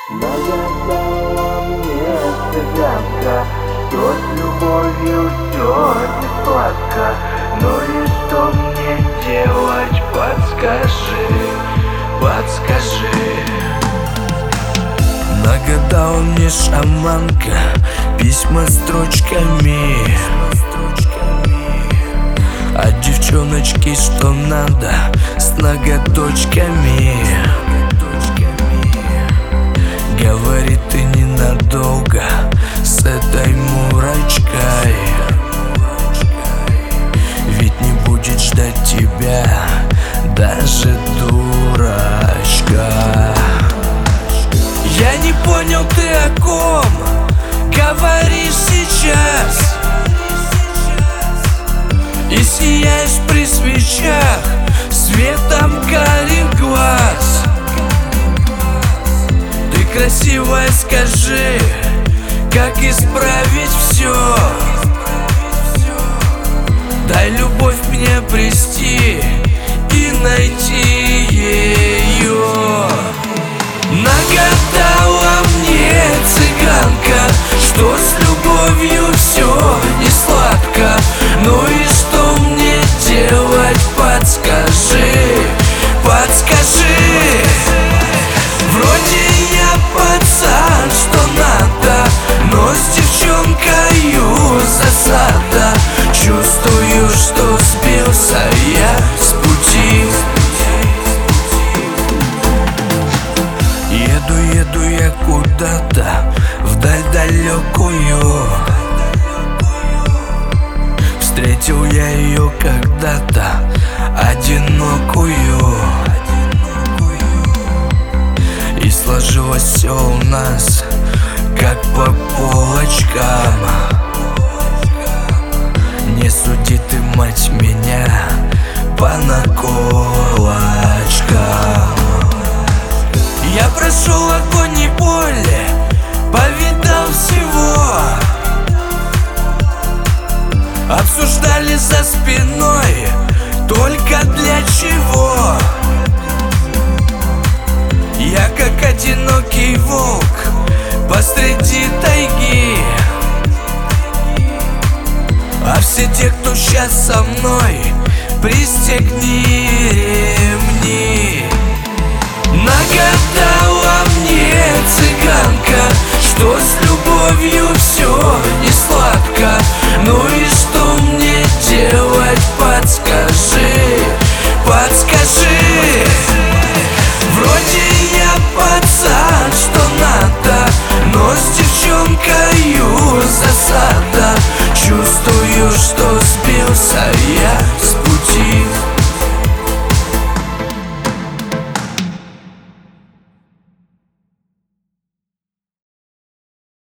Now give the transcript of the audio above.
Нагадала мне цыганка, что с любовью все не сладко. Ну и что мне делать, подскажи, подскажи. Нагадала мне шаманка письма строчками от девчоночки, что надо, с ноготочками. Говорит, ты ненадолго с этой мурочкой, ведь не будет ждать тебя даже дурачка. Я не понял, ты о ком говоришь сейчас, и сияешь при свечах светом карих глаз. Ты красивая, скажи, как исправить все. Дай любовь мне обрести и найти ее. Нагадала мне цыганка, что с любовью все не сладко. Ну и что мне делать, подскажи, подскажи. Вроде я пацан, что надо, но с девчонкою засада. Чувствую, что сбился я с пути. Еду я куда-то вдаль далекую. Встретил я ее когда-то одинокую, и сложилось все у нас как по полочкам. Не суди ты, мать, меня по наколочкам. Я прошел огонь и боли, повидал всего. Обсуждали за спиной, только для чего. Я как одинокий волк посреди тайги, а все те, кто сейчас со мной, пристегни ремни. Нагадала